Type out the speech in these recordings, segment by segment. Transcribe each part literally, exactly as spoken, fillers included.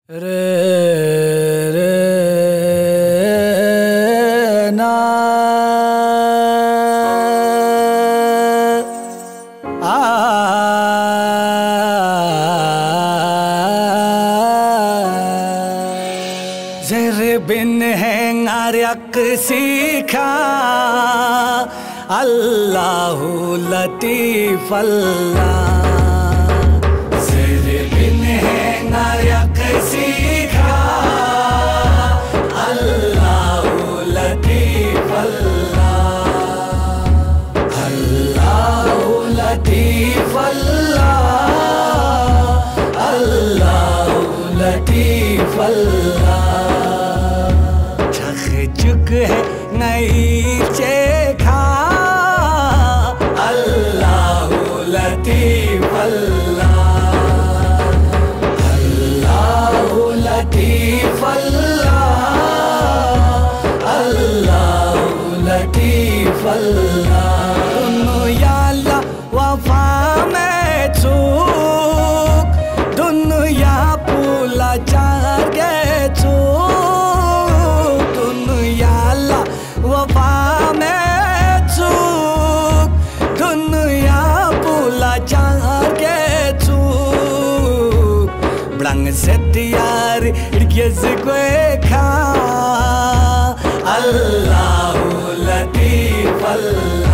रे रे ना आ ज़ेरे बिन है नारक सीखा अल्लाहु लतीफ़ अल्लाह। ज़ेरे बिन है नारक सीखा अल्लाहु लतीफ़ अल्लाह। अल्लाहु लतीफ़ अल्लाह। अल्लाहु लतीफ़ अल्लाह। चुक है नई चेखा अल्लाहु लतीफ़ अल्लाह। अल्लाहु लतीफ़ अल्लाह। अल्लाहु लतीफ़ अल्लाह। दुनिया ला वफा में चूक दुनिया पुला चार गे चूक वफा में चूक दुनिया पुला चार के चूक ब्रंग से तैयार इर्गिज़ को खा अल्लाहु लतीफ़ अल्लाह।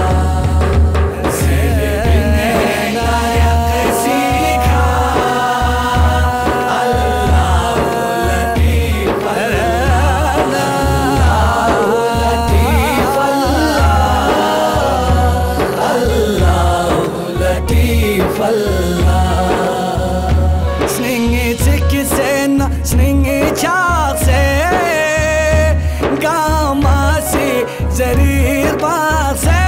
Sninge tycker sen, sninge chase Gama se zarir base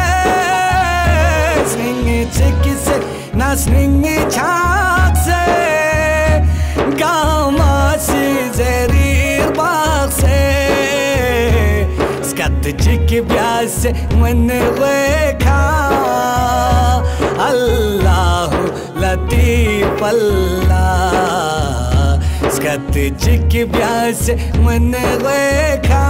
Sninge tycker sen, na sninge chase Gama se zarir base Skat chik byase मन rekha अल्लाहु लतीफ़ अल्लाह। स्कत चिक ब्यास मन रेखा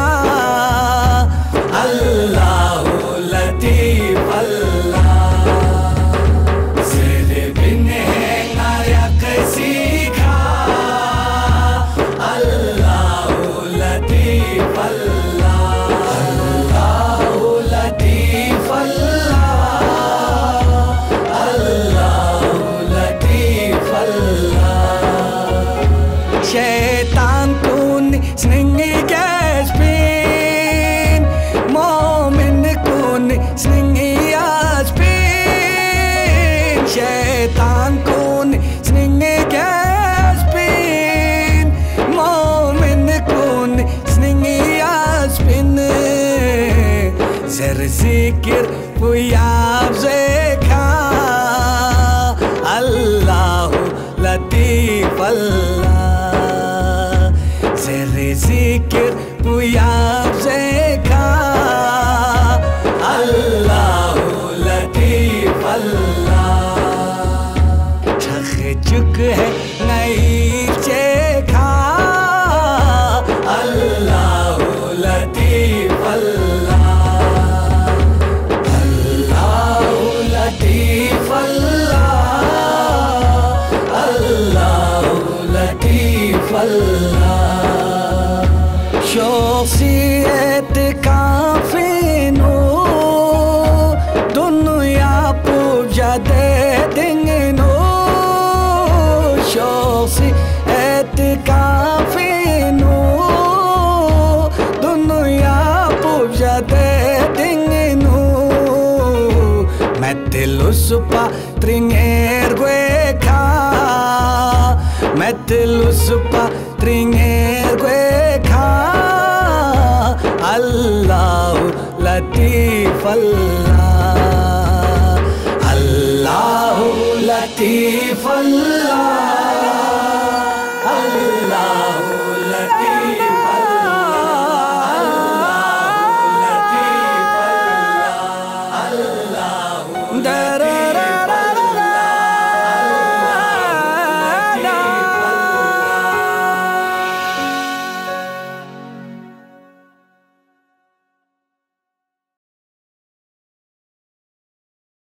अल्लाहु लतीफ़ अल्लाह। ज़ेरे बिन है नारक सीखा अल्लाहु लतीफ़ अल्लाह। अल्लाहु लतीफ़ अल्लाह। शैतान कौन स्निंगी गैस्पिन मोमिन कौन स्निंगी आस्पिन शैतान कौन स्निंगी गैस्पिन मोमिन कौन स्निंगी आस्पिन ज़र ज़िक्र पुयाब ज़ेखा अल्लाहु लतीफ़ अल्लाह। ज़ेरे ज़िक्र पुयाब ज़ेखा अल्लाहु लतीफ़ अल्लाह। चख चुक है नई चेखा अल्लाहु लतीफ़ अल्लाह। अल्लाहु लतीफ़ अल्लाह। अल्लाहु लतीफ़ अल्लाह। शख्सियत काफ़ी नो दुनिया पूजा दे देंगे नो शख्सियत काफ़ी नो दुनिया पूजा दे देंगे नो मैं दिलो सुपा त्रिंगेर गुएखा मैं दिलो सुपा त्रिंगेर गुएखा अल्लाहु लतीफ़ अल्लाह। अल्लाहु लतीफ़ अल्लाह। अल्लाहु